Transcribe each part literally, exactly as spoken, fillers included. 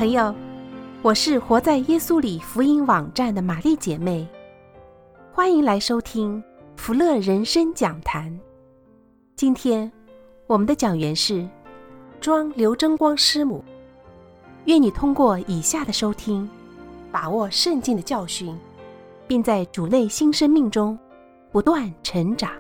朋友，我是活在耶稣里福音网站的玛丽姐妹，欢迎来收听福乐人生讲坛。今天我们的讲员是庄刘真光师母。愿你通过以下的收听，把握圣经的教训，并在主内新生命中不断成长。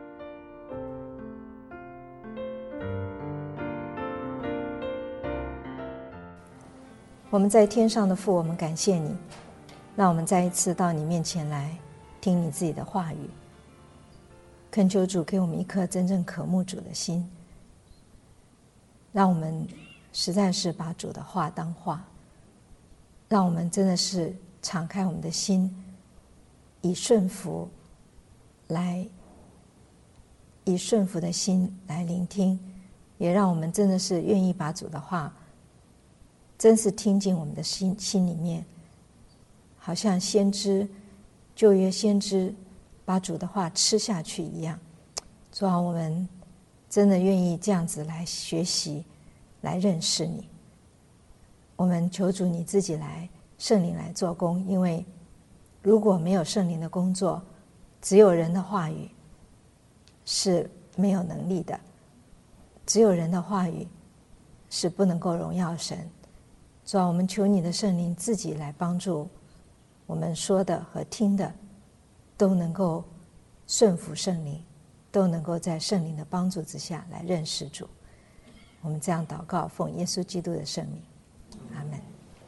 我们在天上的父，我们感谢你，让我们再一次到你面前来听你自己的话语。恳求主给我们一颗真正渴慕主的心，让我们实在是把主的话当话，让我们真的是敞开我们的心，以顺服来以顺服的心来聆听，也让我们真的是愿意把主的话真是听进我们的心心里面，好像先知旧约先知把主的话吃下去一样。主啊，我们真的愿意这样子来学习，来认识你。我们求主你自己来，圣灵来做工，因为如果没有圣灵的工作，只有人的话语是没有能力的，只有人的话语是不能够荣耀神。主啊，我们求你的圣灵自己来帮助我们说的和听的都能够顺服圣灵，都能够在圣灵的帮助之下来认识主。我们这样祷告，奉耶稣基督的圣名，阿们。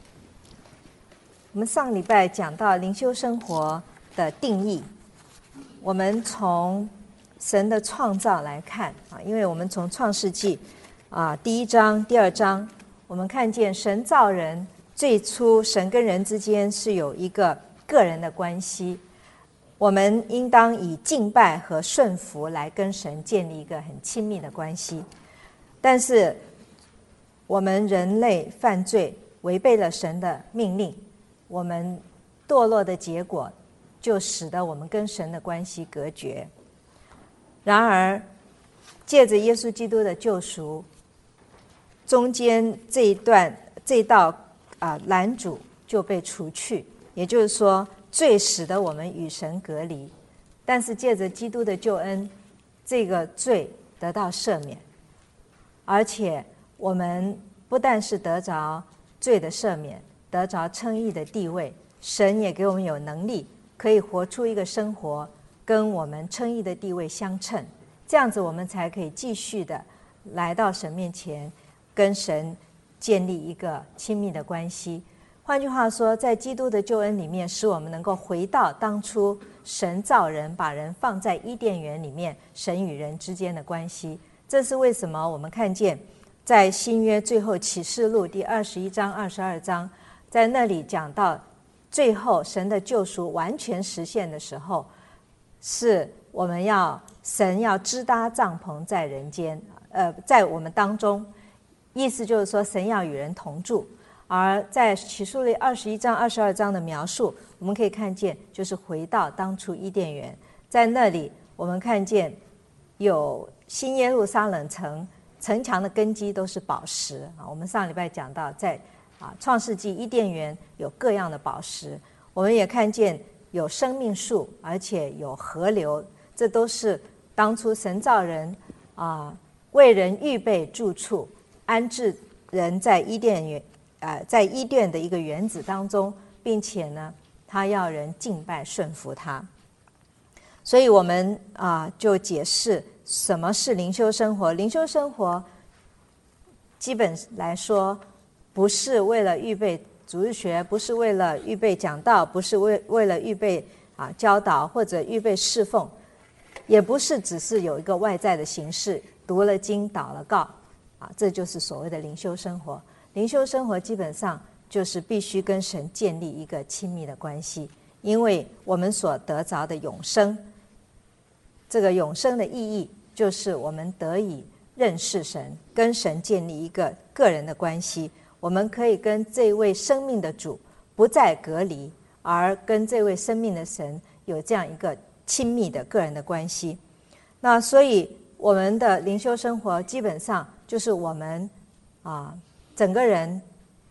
我们上礼拜讲到灵修生活的定义，我们从神的创造来看啊，因为我们从创世纪啊第一章第二章，我们看见神造人，最初神跟人之间是有一个个人的关系，我们应当以敬拜和顺服来跟神建立一个很亲密的关系。但是我们人类犯罪，违背了神的命令，我们堕落的结果就使得我们跟神的关系隔绝。然而借着耶稣基督的救赎，中间这一段这道啊拦阻就被除去，也就是说罪使得我们与神隔离，但是借着基督的救恩，这个罪得到赦免，而且我们不但是得着罪的赦免，得着称义的地位，神也给我们有能力可以活出一个生活跟我们称义的地位相称，这样子我们才可以继续的来到神面前，跟神建立一个亲密的关系。换句话说，在基督的救恩里面，使我们能够回到当初神造人，把人放在伊甸园里面，神与人之间的关系。这是为什么我们看见在新约最后启示录第二十一章二十二章，在那里讲到最后神的救赎完全实现的时候，是我们要神要支搭帐篷在人间，呃，在我们当中，意思就是说神要与人同住。而在启示录二十一章二十二章的描述，我们可以看见就是回到当初伊甸园，在那里我们看见有新耶路撒冷城，城墙的根基都是宝石啊。我们上礼拜讲到在啊创世纪伊甸园有各样的宝石，我们也看见有生命树，而且有河流，这都是当初神造人啊为人预备住处，安置人在伊甸园呃在伊甸的一个园子当中，并且呢他要人敬拜顺服他。所以我们啊就解释什么是灵修生活。灵修生活基本来说不是为了预备主日学，不是为了预备讲道，不是为为了预备啊教导或者预备侍奉，也不是只是有一个外在的形式，读了经祷了告啊，这就是所谓的灵修生活。灵修生活基本上就是必须跟神建立一个亲密的关系，因为我们所得着的永生，这个永生的意义就是我们得以认识神，跟神建立一个个人的关系，我们可以跟这位生命的主不再隔离，而跟这位生命的神有这样一个亲密的个人的关系。那所以我们的灵修生活基本上就是我们啊整个人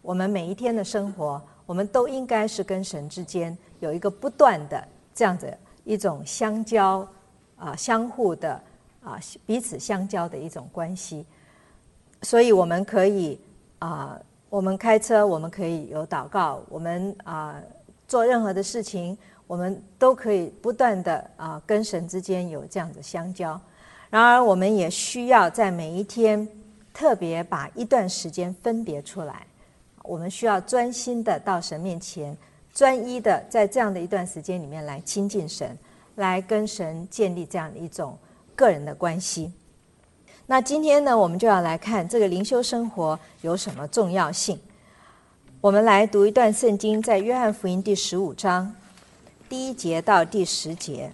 我们每一天的生活，我们都应该是跟神之间有一个不断的这样子一种相交啊、呃，相互的啊、呃，彼此相交的一种关系。所以我们可以啊、呃，我们开车，我们可以有祷告，我们啊、呃、做任何的事情，我们都可以不断的啊、呃、跟神之间有这样子相交。然而，我们也需要在每一天特别把一段时间分别出来，我们需要专心的到神面前，专一的在这样的一段时间里面来亲近神，来跟神建立这样的一种个人的关系。那今天呢，我们就要来看这个灵修生活有什么重要性。我们来读一段圣经，在约翰福音第十五章第一节到第十节。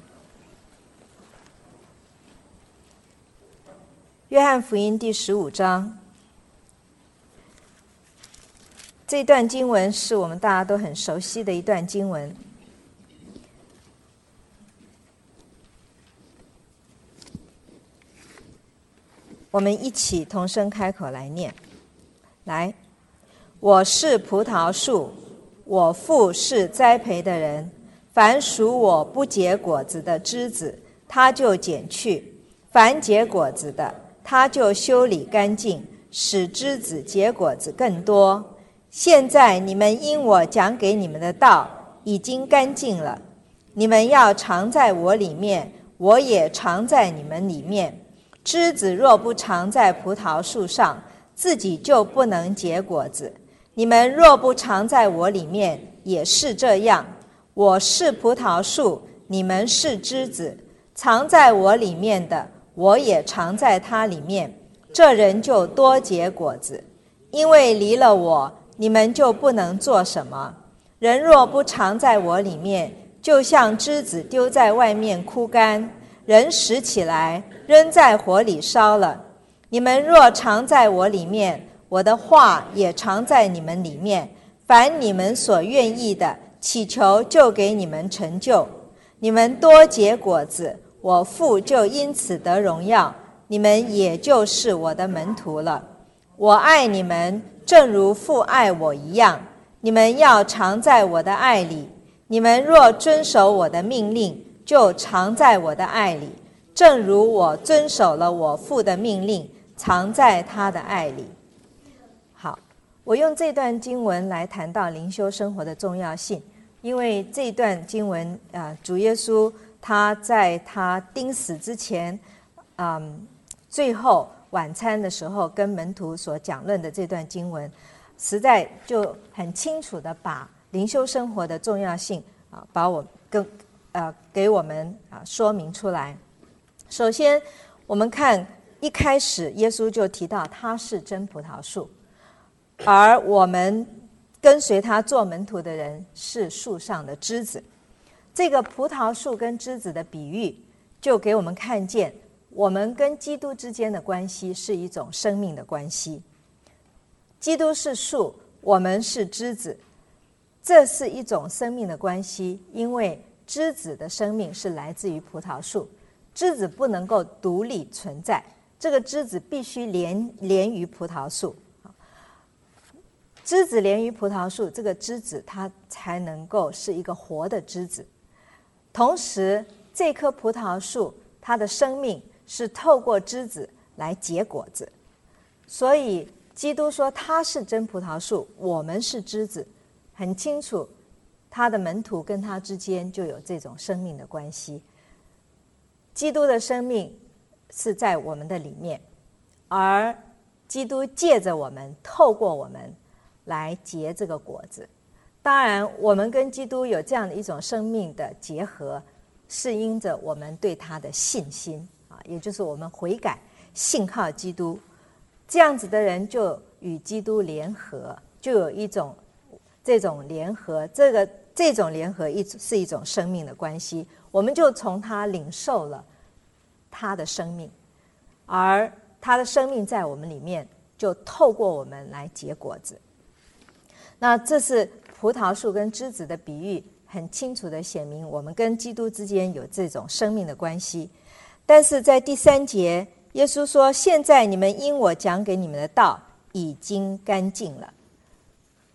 约翰福音第十五章，这段经文是我们大家都很熟悉的一段经文。我们一起同声开口来念。来，我是葡萄树，我父是栽培的人，凡属我不结果子的枝子，他就剪去；凡结果子的，他就修理干净，使枝子结果子更多。现在你们因我讲给你们的道已经干净了，你们要常在我里面，我也常在你们里面。枝子若不常在葡萄树上，自己就不能结果子。你们若不常在我里面，也是这样。我是葡萄树，你们是枝子，常在我里面的，我也常在他里面，这人就多结果子。因为离了我，你们就不能做什么。人若不常在我里面，就像枝子丢在外面枯干，人拾起来扔在火里烧了。你们若常在我里面，我的话也常在你们里面，凡你们所愿意的，祈求就给你们成就。你们多结果子，我父就因此得荣耀，你们也就是我的门徒了。我爱你们，正如父爱我一样，你们要常在我的爱里。你们若遵守我的命令，就常在我的爱里，正如我遵守了我父的命令，常在他的爱里。好，我用这段经文来谈到灵修生活的重要性，因为这段经文，呃，主耶稣他在他钉死之前，嗯，最后晚餐的时候跟门徒所讲论的这段经文，实在就很清楚的把灵修生活的重要性啊，把我跟呃给我们啊说明出来。首先，我们看一开始耶稣就提到他是真葡萄树，而我们跟随他做门徒的人是树上的枝子。这个葡萄树跟枝子的比喻，就给我们看见我们跟基督之间的关系是一种生命的关系。基督是树，我们是枝子，这是一种生命的关系，因为枝子的生命是来自于葡萄树，枝子不能够独立存在，这个枝子必须连连于葡萄树。枝子连于葡萄树，这个枝子它才能够是一个活的枝子。同时，这棵葡萄树它的生命是透过枝子来结果子，所以基督说他是真葡萄树，我们是枝子，很清楚他的门徒跟他之间就有这种生命的关系。基督的生命是在我们的里面，而基督借着我们，透过我们来结这个果子。当然，我们跟基督有这样的一种生命的结合，是因着我们对他的信心啊，也就是我们悔改信靠基督，这样子的人就与基督联合，就有一种这种联合，这个这种联合一是一种生命的关系，我们就从他领受了他的生命，而他的生命在我们里面，就透过我们来结果子。那这是葡萄树跟枝子的比喻，很清楚的显明我们跟基督之间有这种生命的关系。但是在第三节，耶稣说：现在你们因我讲给你们的道已经干净了。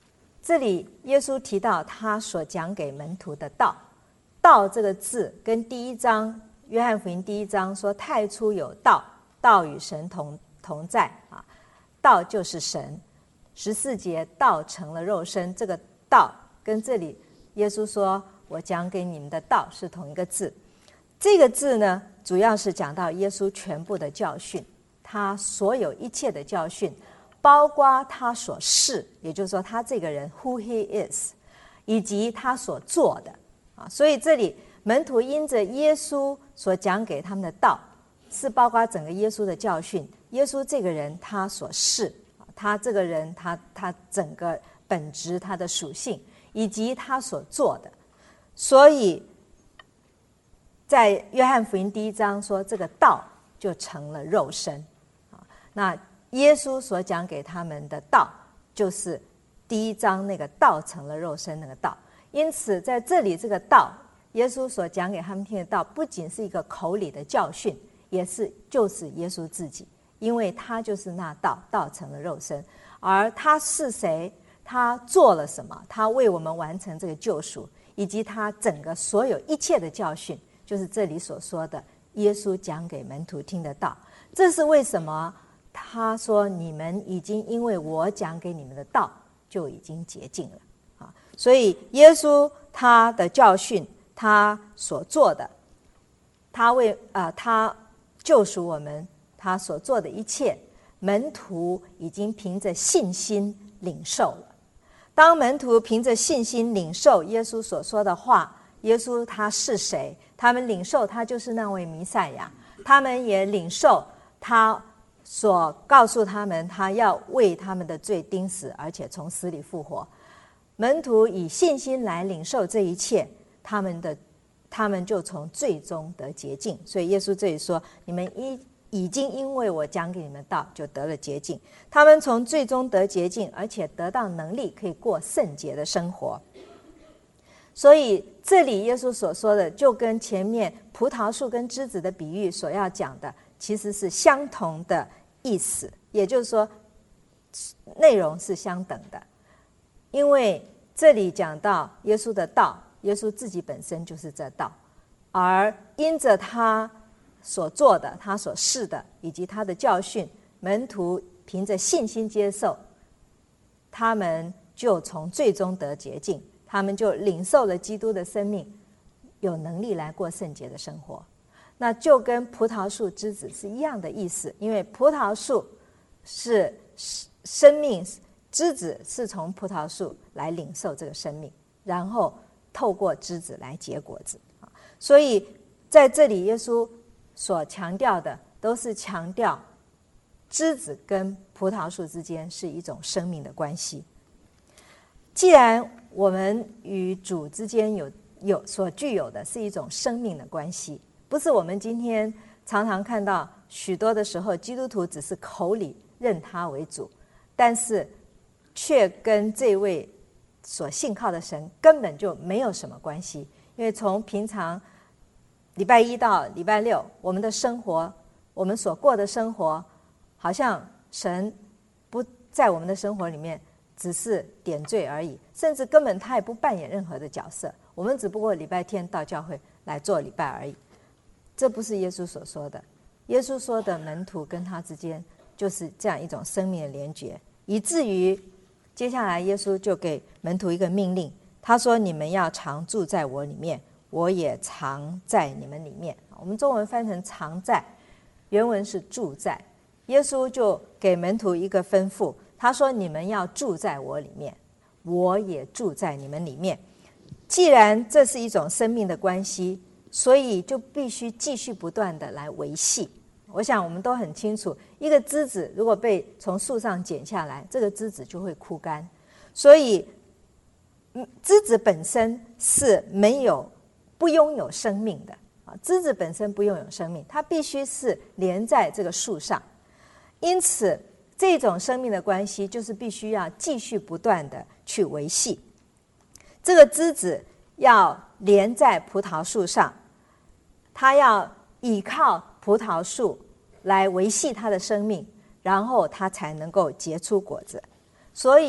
这里耶稣提到他所讲给门徒的道，道这个字跟第一章约翰福音第一章说太初有道，道与神同同在啊，道就是神。十四节道成了肉身，这个道跟这里耶稣说我讲给你们的道是同一个字。这个字呢，主要是讲到耶稣全部的教训，他所有一切的教训，包括他所是，也就是说他这个人 who he is， 以及他所做的啊。所以这里门徒因着耶稣所讲给他们的道，是包括整个耶稣的教训，耶稣这个人他所是，他这个人他他整个本质，他的属性，以及他所做的。所以在约翰福音第一章说这个道就成了肉身，那耶稣所讲给他们的道就是第一章那个道成了肉身那个道。因此在这里这个道，耶稣所讲给他们听的道，不仅是一个口里的教训，也是就是耶稣自己，因为他就是那道，道成了肉身。而他是谁，他做了什么，他为我们完成这个救赎，以及他整个所有一切的教训，就是这里所说的耶稣讲给门徒听的道。这是为什么他说你们已经因为我讲给你们的道就已经洁净了啊。所以耶稣他的教训，他所做的，他为呃他救赎我们，他所做的一切，门徒已经凭着信心领受了。当门徒凭着信心领受耶稣所说的话，耶稣他是谁，他们领受他就是那位弥赛亚，他们也领受他所告诉他们他要为他们的罪钉死，而且从死里复活。门徒以信心来领受这一切，他们的他们就从罪中得洁净。所以耶稣这里说你们已已经因为我讲给你们的道就得了洁净。他们从罪中得洁净，而且得到能力可以过圣洁的生活。所以这里耶稣所说的就跟前面葡萄树跟枝子的比喻所要讲的其实是相同的意思，也就是说内容是相等的。因为这里讲到耶稣的道，耶稣自己本身就是这道，而因着他所做的，他所示的，以及他的教训，门徒凭着信心接受，他们就从罪中得洁净，他们就领受了基督的生命，有能力来过圣洁的生活。那就跟葡萄树枝子是一样的意思，因为葡萄树是生命，枝子是从葡萄树来领受这个生命，然后透过枝子来结果子。所以在这里耶稣所强调的都是强调枝子跟葡萄树之间是一种生命的关系。既然我们与主之间有有所具有的是一种生命的关系，不是我们今天常常看到许多的时候基督徒只是口里认他为主，但是却跟这位所信靠的神根本就没有什么关系。因为从平常礼拜一到礼拜六，我们的生活，我们所过的生活，好像神不在我们的生活里面只是点缀而已，甚至根本他也不扮演任何的角色，我们只不过礼拜天到教会来做礼拜而已。这不是耶稣所说的。耶稣说的门徒跟他之间就是这样一种生命的连结，以至于接下来耶稣就给门徒一个命令，他说你们要常住在我里面，我也常在你们里面。我们中文翻成常在，原文是住在。耶稣就给门徒一个吩咐，他说你们要住在我里面，我也住在你们里面。既然这是一种生命的关系，所以就必须继续不断的来维系。我想我们都很清楚，一个枝子如果被从树上剪下来，这个枝子就会枯干。所以枝子本身是没有不拥有生命的，枝子本身不拥有生命，它必须是连在这个树上。因此这种生命的关系就是必须要继续不断的去维系。这个枝子要连在葡萄树上，它要依靠葡萄树来维系它的生命，然后它才能够结出果子。所以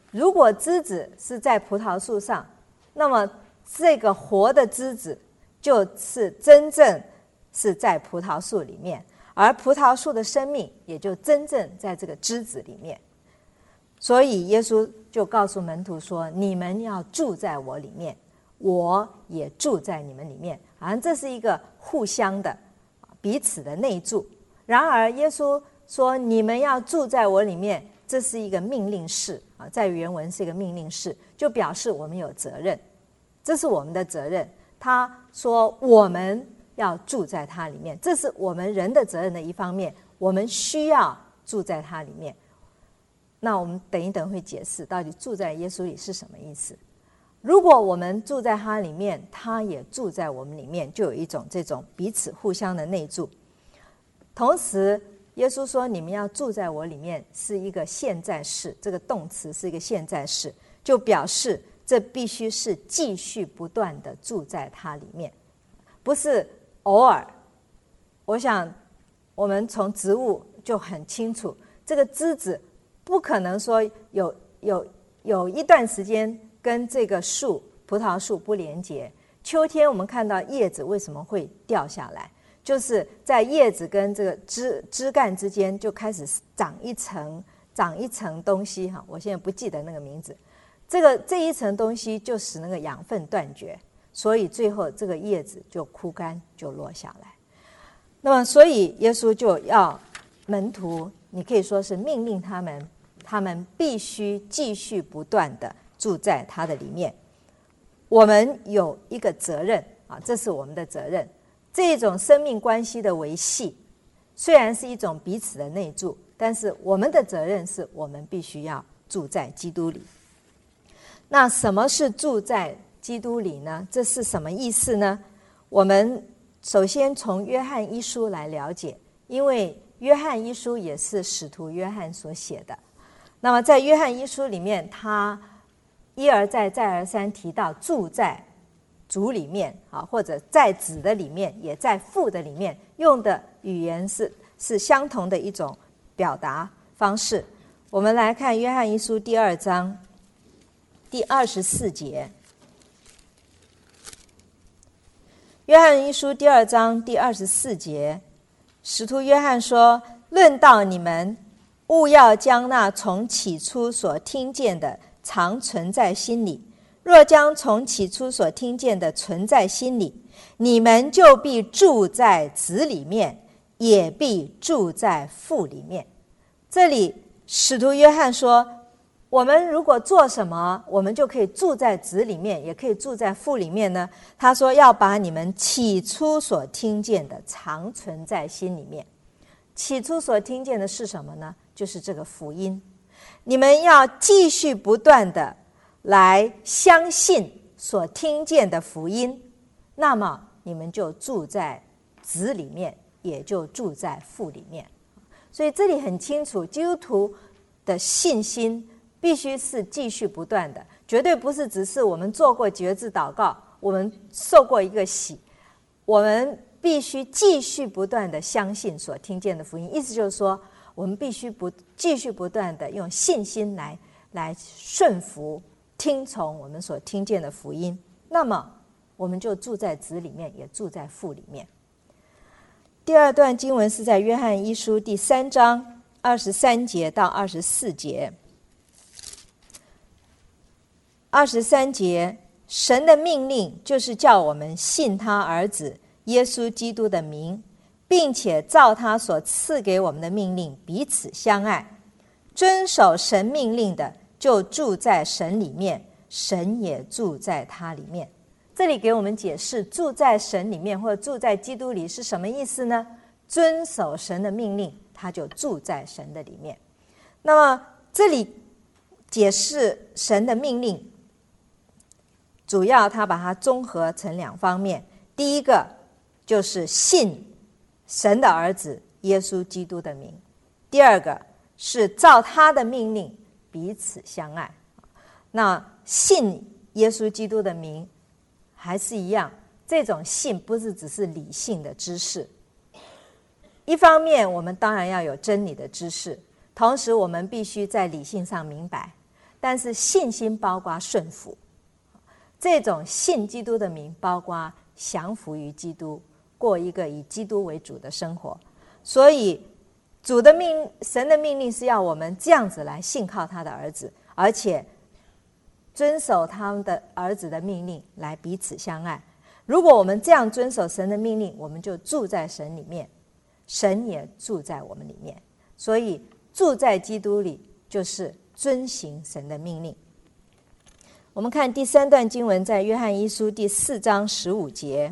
如果枝子是在葡萄树上，那么这个活的枝子就是真正是在葡萄树里面，而葡萄树的生命也就真正在这个枝子里面。所以耶稣就告诉门徒说，你们要住在我里面，我也住在你们里面。好像这是一个互相的彼此的内住。然而耶稣说你们要住在我里面，这是一个命令式啊，在原文是一个命令式，就表示我们有责任，这是我们的责任。他说我们要住在他里面，这是我们人的责任的一方面，我们需要住在他里面。那我们等一等会解释到底住在耶稣里是什么意思。如果我们住在他里面，他也住在我们里面，就有一种这种彼此互相的内住。同时耶稣说你们要住在我里面是一个现在式，这个动词是一个现在式，就表示这必须是继续不断的住在他里面，不是偶尔。我想我们从植物就很清楚，这个枝子不可能说有有有一段时间跟这个树葡萄树不连结。秋天我们看到叶子为什么会掉下来，就是在叶子跟这个枝枝干之间就开始长一层长一层东西哈，我现在不记得那个名字。这个这一层东西就使那个养分断绝，所以最后这个叶子就枯干就落下来。那么所以耶稣就要门徒，你可以说是命令他们，他们必须继续不断的住在他的里面。我们有一个责任啊，这是我们的责任。这种生命关系的维系虽然是一种彼此的内住，但是我们的责任是我们必须要住在基督里。那什么是住在基督里呢？这是什么意思呢？我们首先从约翰一书来了解，因为约翰一书也是使徒约翰所写的。那么在约翰一书里面，他一而再再而三提到住在主里面啊，或者在子的里面，也在父的里面，用的语言是是相同的一种表达方式。我们来看约翰一书第二章第二十四节。约翰一书第二章第二十四节，使徒约翰说：论到你们，务要将那从起初所听见的常存在心里。若将从起初所听见的存在心里，你们就必住在子里面，也必住在父里面。这里使徒约翰说，我们如果做什么，我们就可以住在子里面，也可以住在父里面呢？他说要把你们起初所听见的常存在心里面。起初所听见的是什么呢？就是这个福音。你们要继续不断的来相信所听见的福音，那么你们就住在子里面，也就住在父里面。所以这里很清楚，基督徒的信心必须是继续不断的，绝对不是只是我们做过决志祷告，我们受过一个洗，我们必须继续不断的相信所听见的福音。意思就是说，我们必须不继续不断的用信心来来顺服听从我们所听见的福音，那么我们就住在子里面，也住在父里面。第二段经文是在约翰一书第三章二十三节到二十四节。二十三节，神的命令就是叫我们信他儿子耶稣基督的名，并且照他所赐给我们的命令彼此相爱。遵守神命令的就住在神里面，神也住在他里面。这里给我们解释住在神里面或者住在基督里是什么意思呢？遵守神的命令，他就住在神的里面。那么这里解释神的命令，主要他把它综合成两方面。第一个就是信神的儿子耶稣基督的名，第二个是照他的命令彼此相爱。那信耶稣基督的名还是一样，这种信不是只是理性的知识。一方面我们当然要有真理的知识，同时我们必须在理性上明白， 但是信心包括顺服，这种信基督的名包括降服于基督，过一个以基督为主的生活。所以主的命神的命令是要我们这样子来信靠他的儿子，而且遵守他们的儿子的命令来彼此相爱。如果我们这样遵守神的命令，我们就住在神里面，神也住在我们里面。所以住在基督里就是遵行神的命令。我们看第三段经文，在约翰一书第四章十五节。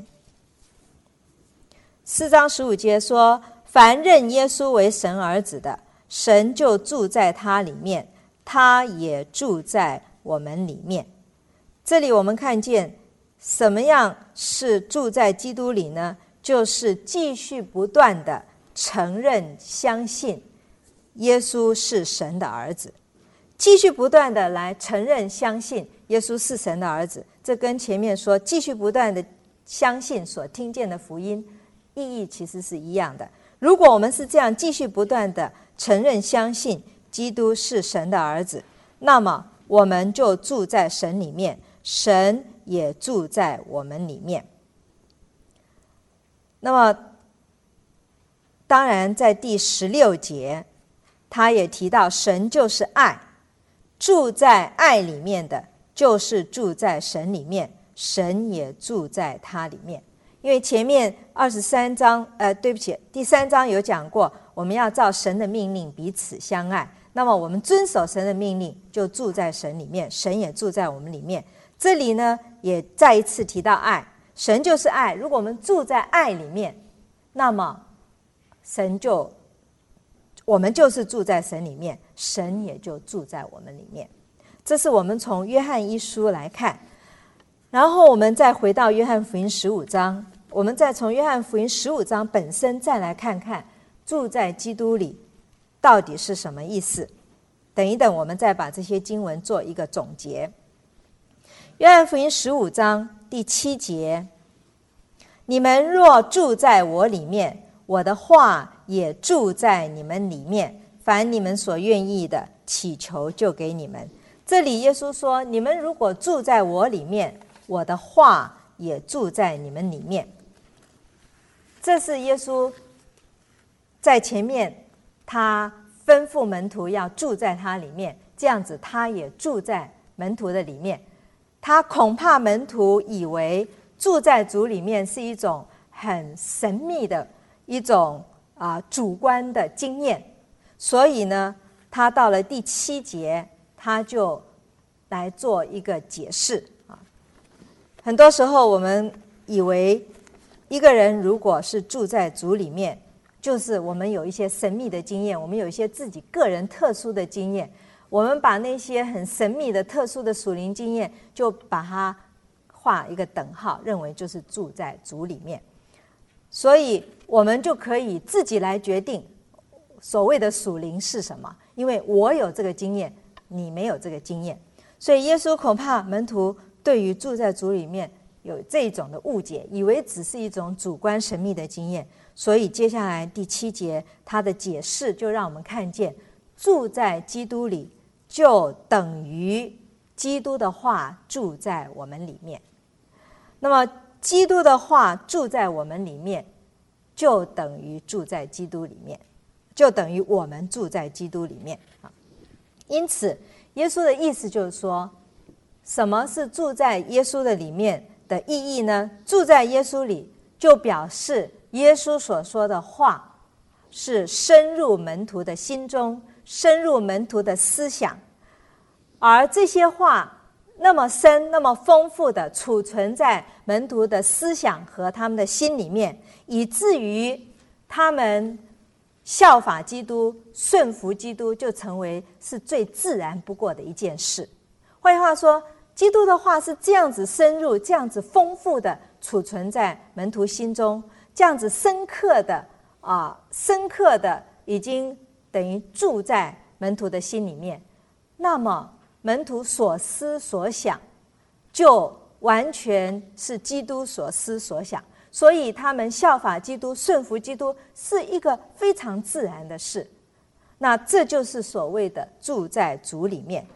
四章十五节说，凡认耶稣为神儿子的，神就住在他里面，他也住在我们里面。这里我们看见什么样是住在基督里呢？就是继续不断的承认相信耶稣是神的儿子，继续不断的来承认相信耶稣是神的儿子。这跟前面说继续不断的相信所听见的福音意义其实是一样的。如果我们是这样继续不断的承认相信基督是神的儿子，那么我们就住在神里面，神也住在我们里面。那么当然在第十六节他也提到，神就是爱，住在爱里面的就是住在神里面，神也住在他里面。因为前面二十三章呃，对不起，第三章有讲过，我们要照神的命令彼此相爱。那么我们遵守神的命令，就住在神里面，神也住在我们里面。这里呢，也再一次提到爱，神就是爱。如果我们住在爱里面，那么神就，我们就是住在神里面，神也就住在我们里面。这是我们从约翰一书来看。然后我们再回到约翰福音十五章，我们再从约翰福音十五章本身再来看看住在基督里到底是什么意思。等一等，我们再把这些经文做一个总结。约翰福音十五章第七节，你们若住在我里面，我的话也住在你们里面，凡你们所愿意的，祈求就给你们。这里耶稣说，你们如果住在我里面，我的话也住在你们里面。这是耶稣在前面他吩咐门徒要住在他里面，这样子他也住在门徒的里面。他恐怕门徒以为住在主里面是一种很神秘的一种啊、呃、主观的经验，所以呢他到了第七节他就来做一个解释啊。很多时候我们以为一个人如果是住在主里面，就是我们有一些神秘的经验，我们有一些自己个人特殊的经验，我们把那些很神秘的特殊的属灵经验就把它画一个等号，认为就是住在主里面。所以我们就可以自己来决定所谓的属灵是什么，因为我有这个经验，你没有这个经验。所以耶稣恐怕门徒对于住在主里面有这种的误解，以为只是一种主观神秘的经验。所以接下来第七节他的解释就让我们看见，住在基督里就等于基督的话住在我们里面。那么基督的话住在我们里面，就等于住在基督里面，就等于我们住在基督里面。因此耶稣的意思就是说，什么是住在耶稣的里面的意义呢？住在耶稣里就表示耶稣所说的话是深入门徒的心中，深入门徒的思想，而这些话那么深那么丰富的储存在门徒的思想和他们的心里面，以至于他们效法基督顺服基督就成为是最自然不过的一件事。换句话说，基督的话是这样子深入这样子丰富的储存在门徒心中，这样子深刻的啊，深刻的已经等于住在门徒的心里面，那么门徒所思所想就完全是基督所思所想，所以他们效法基督顺服基督是一个非常自然的事。那这就是所谓的住在主里面。我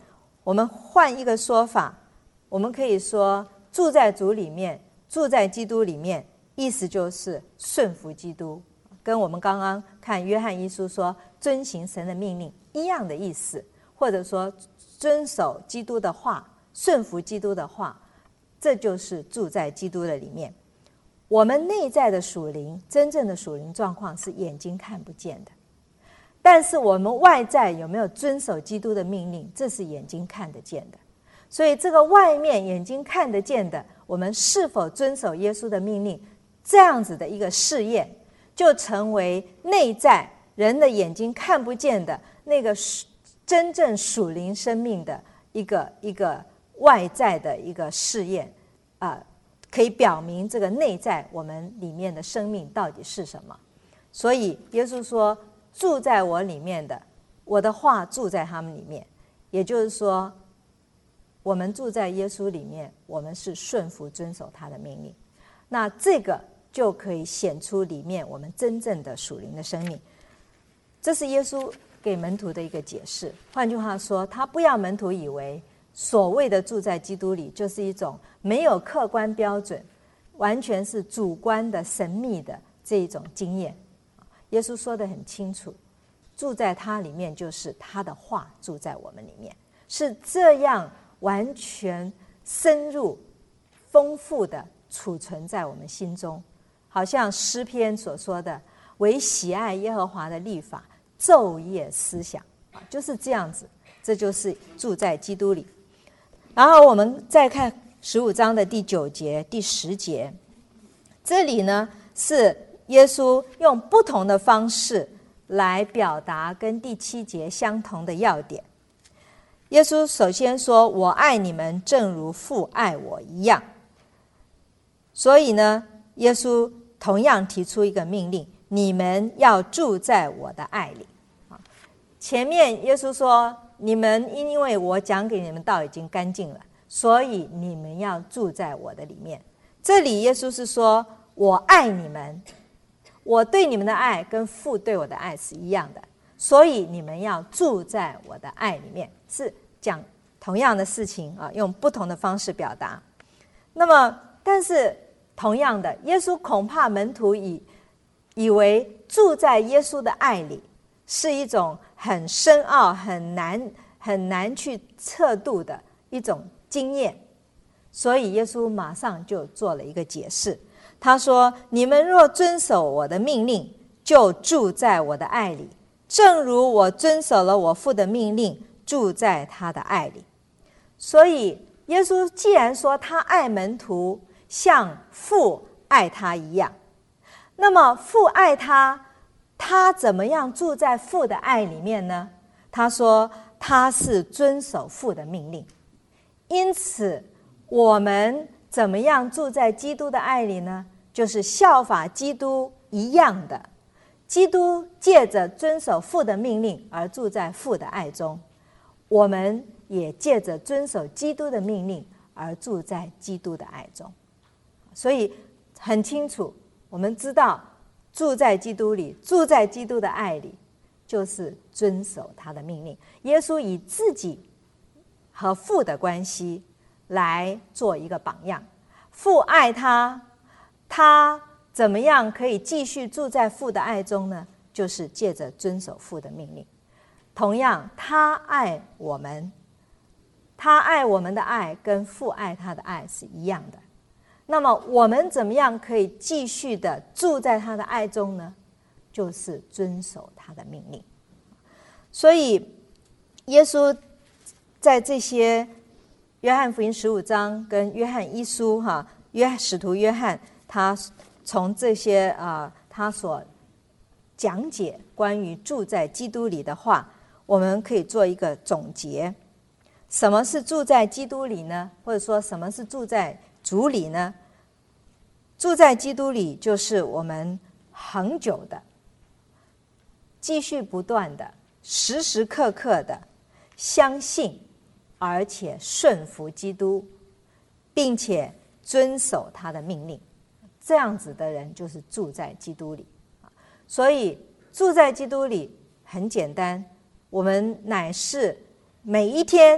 我们换一个说法，我们可以说住在主里面，住在基督里面，意思就是顺服基督，跟我们刚刚看约翰一书说遵行神的命令一样的意思，或者说遵守基督的话，顺服基督的话，这就是住在基督的里面。我们内在的属灵，真正的属灵状况是眼睛看不见的，但是我们外在有没有遵守基督的命令，这是眼睛看得见的。所以这个外面眼睛看得见的，我们是否遵守耶稣的命令，这样子的一个试验，就成为内在人的眼睛看不见的那个真正属灵生命的一个一个外在的一个试验啊、呃，可以表明这个内在我们里面的生命到底是什么。所以耶稣说住在我里面的，我的话住在他们里面，也就是说我们住在耶稣里面，我们是顺服遵守他的命令，那这个就可以显出里面我们真正的属灵的生命。这是耶稣给门徒的一个解释。换句话说，他不要门徒以为所谓的住在基督里就是一种没有客观标准，完全是主观的神秘的这一种经验。耶稣说得很清楚，住在他里面就是他的话住在我们里面，是这样完全深入丰富的储存在我们心中，好像诗篇所说的，唯喜爱耶和华的律法，昼夜思想，就是这样子，这就是住在基督里。然后我们再看十五章的第九节第十节，这里呢是耶稣用不同的方式来表达跟第七节相同的要点。耶稣首先说，我爱你们正如父爱我一样。所以呢，耶稣同样提出一个命令，你们要住在我的爱里。前面耶稣说，你们因为我讲给你们道已经干净了，所以你们要住在我的里面。这里耶稣是说，我爱你们，我对你们的爱跟父对我的爱是一样的，所以你们要住在我的爱里面，是讲同样的事情啊，用不同的方式表达。那么但是同样的，耶稣恐怕门徒以以为住在耶稣的爱里是一种很深奥、很难很难去测度的一种经验，所以耶稣马上就做了一个解释。他说，你们若遵守我的命令，就住在我的爱里，正如我遵守了我父的命令，住在他的爱里。所以耶稣既然说他爱门徒像父爱他一样，那么父爱他，他怎么样住在父的爱里面呢？他说他是遵守父的命令。因此我们怎么样住在基督的爱里呢？就是效法基督一样的，基督借着遵守父的命令而住在父的爱中，我们也借着遵守基督的命令而住在基督的爱中。所以很清楚，我们知道住在基督里，住在基督的爱里，就是遵守他的命令。耶稣以自己和父的关系来做一个榜样，父爱他，他怎么样可以继续住在父的爱中呢？就是借着遵守父的命令。同样，他爱我们，他爱我们的爱跟父爱他的爱是一样的。那么我们怎么样可以继续的住在他的爱中呢？就是遵守他的命令。所以耶稣在这些约翰福音十五章跟约翰一书哈，约使徒约翰他从这些啊、呃、他所讲解关于住在基督里的话，我们可以做一个总结。什么是住在基督里呢？或者说什么是住在主里呢？住在基督里就是我们恒久的、继续不断的、时时刻刻的相信而且顺服基督，并且遵守他的命令，这样子的人就是住在基督里。所以住在基督里很简单，我们乃是每一天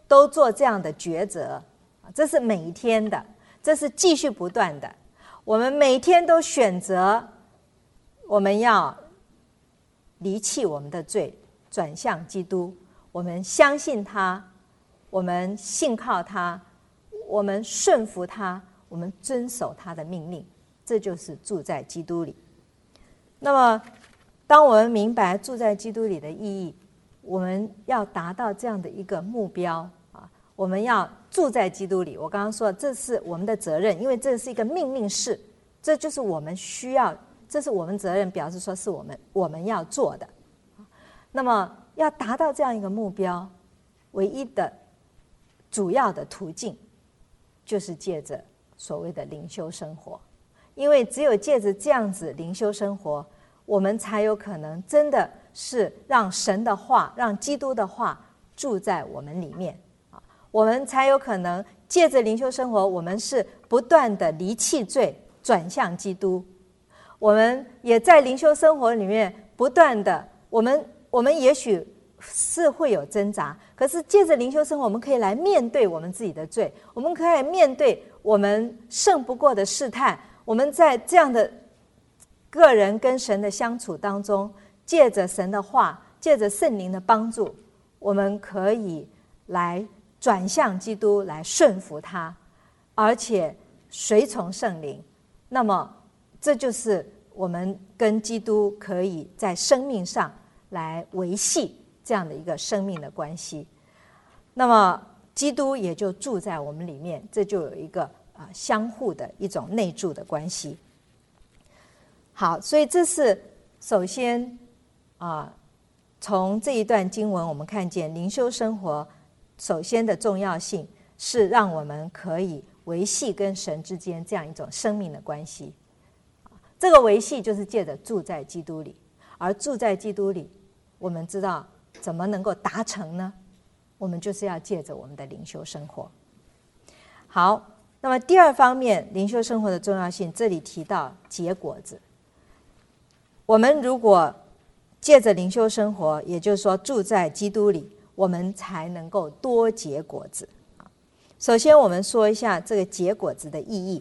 都做这样的抉择，这是每一天的，这是继续不断的。我们每天都选择，我们要离弃我们的罪，转向基督。我们相信他，我们信靠他，我们顺服他，我们遵守他的命令，这就是住在基督里。那么当我们明白住在基督里的意义，我们要达到这样的一个目标啊，我们要住在基督里。我刚刚说这是我们的责任，因为这是一个命令式，这就是我们需要，这是我们责任，表示说是我们我们要做的。那么要达到这样一个目标，唯一的主要的途径就是借着所谓的灵修生活。因为只有借着这样子灵修生活，我们才有可能真的是让神的话，让基督的话住在我们里面，我们才有可能借着灵修生活，我们是不断的离弃罪，转向基督。我们也在灵修生活里面不断的，我们我们也许是会有挣扎，可是借着灵修生活，我们可以来面对我们自己的罪，我们可以面对我们胜不过的试探。我们在这样的个人跟神的相处当中，借着神的话，借着圣灵的帮助，我们可以来转向基督，来顺服他，而且随从圣灵。那么这就是我们跟基督可以在生命上来维系这样的一个生命的关系。那么基督也就住在我们里面，这就有一个啊，相互的一种内住的关系。好，所以这是首先啊，从这一段经文我们看见灵修生活首先的重要性是让我们可以维系跟神之间这样一种生命的关系。这个维系就是借着住在基督里，而住在基督里，我们知道怎么能够达成呢？我们就是要借着我们的灵修生活。好，那么第二方面，灵修生活的重要性，这里提到结果子。我们如果借着灵修生活，也就是说住在基督里，我们才能够多结果子。首先我们说一下这个结果子的意义。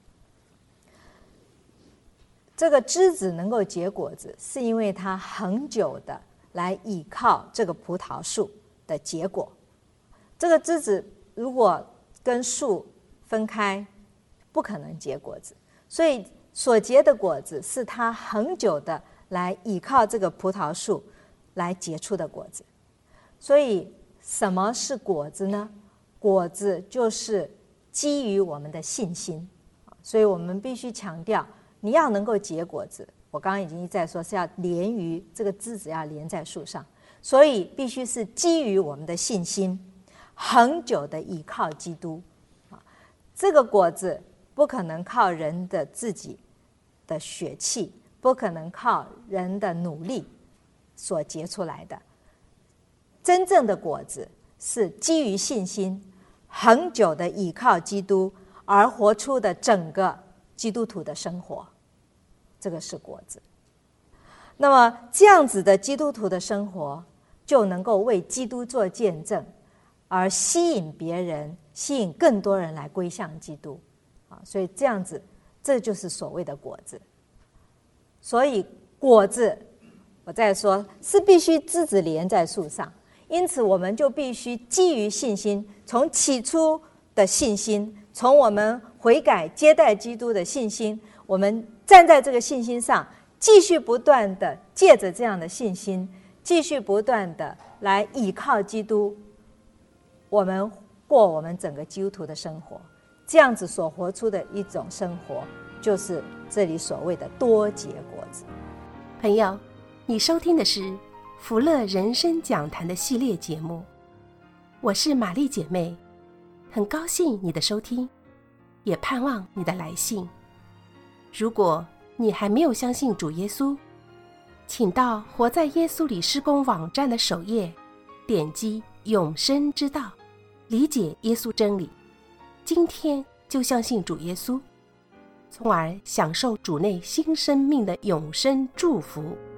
这个枝子能够结果子，是因为它恒久的来倚靠这个葡萄树的结果。这个枝子如果跟树分开，不可能结果子，所以所结的果子是它恒久的来倚靠这个葡萄树来结出的果子。所以什么是果子呢？果子就是基于我们的信心，所以我们必须强调，你要能够结果子，我刚刚已经一再说是要连于这个枝子要连在树上，所以必须是基于我们的信心，恒久的倚靠基督。这个果子不可能靠人的自己的血气，不可能靠人的努力所结出来的。真正的果子是基于信心，恒久的倚靠基督而活出的整个基督徒的生活，这个是果子。那么这样子的基督徒的生活，就能够为基督做见证，而吸引别人，吸引更多人来归向基督啊！所以这样子，这就是所谓的果子。所以果子，我再说，是必须枝子连在树上，因此我们就必须基于信心，从起初的信心，从我们悔改接待基督的信心，我们站在这个信心上，继续不断的借着这样的信心，继续不断的来倚靠基督，我们过我们整个基督徒的生活。这样子所活出的一种生活，就是这里所谓的多结果子。 朋友，你收听的是福乐人生讲坛的系列节目，我是玛丽姐妹，很高兴你的收听，也盼望你的来信。如果你还没有相信主耶稣，请到活在耶稣里施工网站的首页，点击永生之道，理解耶稣真理，今天就相信主耶稣，从而享受主内新生命的永生祝福。